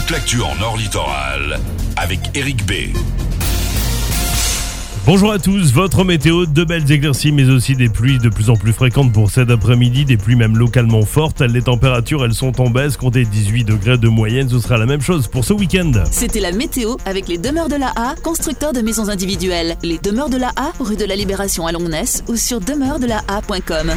toute l'actu en Nord Littoral avec Eric B. Bonjour à tous, votre météo, de belles éclaircies mais aussi des pluies de plus en plus fréquentes pour cet après-midi, des pluies même localement fortes. Les températures, elles sont en baisse, comptez 18 degrés de moyenne, ce sera la même chose pour ce week-end. C'était la météo avec les Demeures de la A, constructeurs de maisons individuelles. Les Demeures de la A, rue de la Libération à Longnes ou sur demeuresdelaa.com.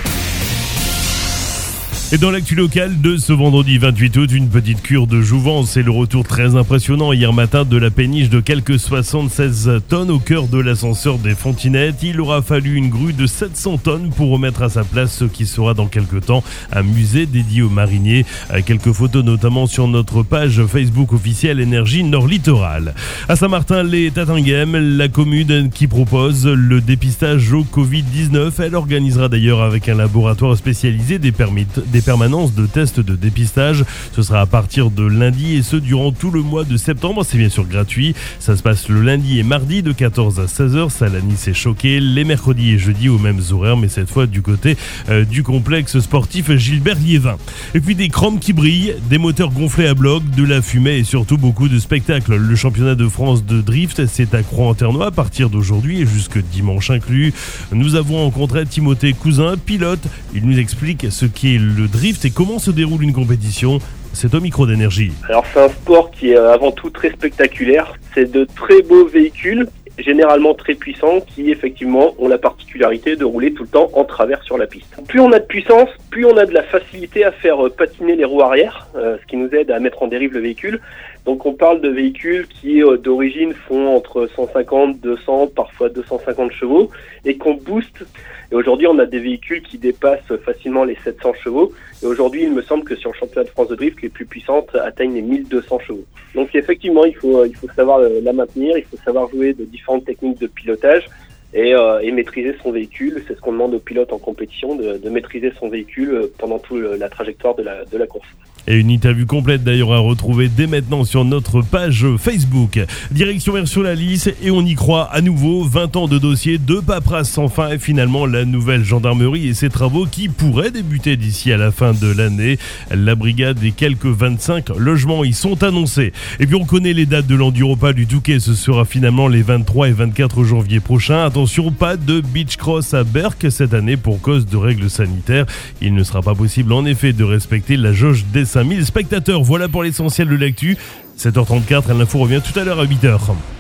Et dans l'actu locale de ce vendredi 28 août, une petite cure de jouvence et le retour très impressionnant hier matin de la péniche de quelques 76 tonnes au cœur de l'ascenseur des Fontinettes. Il aura fallu une grue de 700 tonnes pour remettre à sa place ce qui sera dans quelques temps un musée dédié aux mariniers. Quelques photos notamment sur notre page Facebook officielle Énergie Nord Littoral. À Saint-Martin-les-Tatinghem, la commune qui propose le dépistage au Covid-19. Elle organisera d'ailleurs avec un laboratoire spécialisé des permanences de tests de dépistage. Ce sera à partir de lundi et ce durant tout le mois de septembre. C'est bien sûr gratuit. Ça se passe le lundi et mardi de 14 à 16h. Salani s'est choqué. Les mercredis et jeudis aux mêmes horaires, mais cette fois du côté du complexe sportif Gilbert Liévin. Et puis des chromes qui brillent, des moteurs gonflés à bloc, de la fumée et surtout beaucoup de spectacles. Le championnat de France de drift, c'est à Croix-en-Ternois à partir d'aujourd'hui et jusque dimanche inclus. Nous avons rencontré Timothée Cousin, pilote. Il nous explique ce qu'est le drift et comment se déroule une compétition. C'est au micro d'Énergie. Alors c'est un sport qui est avant tout très spectaculaire. C'est de très beaux véhicules, généralement très puissants, qui effectivement ont la particularité de rouler tout le temps en travers sur la piste. Plus on a de puissance, plus on a de la facilité à faire patiner les roues arrière, ce qui nous aide à mettre en dérive le véhicule. Donc on parle de véhicules qui d'origine font entre 150, 200, parfois 250 chevaux et qu'on booste. Et aujourd'hui on a des véhicules qui dépassent facilement les 700 chevaux. Et aujourd'hui il me semble que sur le championnat de France de drift, les plus puissantes atteignent les 1200 chevaux. Donc effectivement il faut savoir la maintenir, il faut savoir jouer de différentes techniques de pilotage et maîtriser son véhicule. C'est ce qu'on demande aux pilotes en compétition, de maîtriser son véhicule pendant toute la trajectoire de la course. Et une interview complète d'ailleurs à retrouver dès maintenant sur notre page Facebook. Direction Vers-sur-la-Lys et on y croit à nouveau, 20 ans de dossier, de paperasse sans fin et finalement la nouvelle gendarmerie et ses travaux qui pourraient débuter d'ici à la fin de l'année. La brigade et quelques 25 logements y sont annoncés. Et puis on connaît les dates de l'Enduropa du Touquet, ce sera finalement les 23 et 24 janvier prochains. Attention, pas de beach cross à Berck cette année pour cause de règles sanitaires. Il ne sera pas possible en effet de respecter la jauge des 5000 spectateurs. Voilà pour l'essentiel de l'actu. 7h34, l'info revient tout à l'heure à 8h.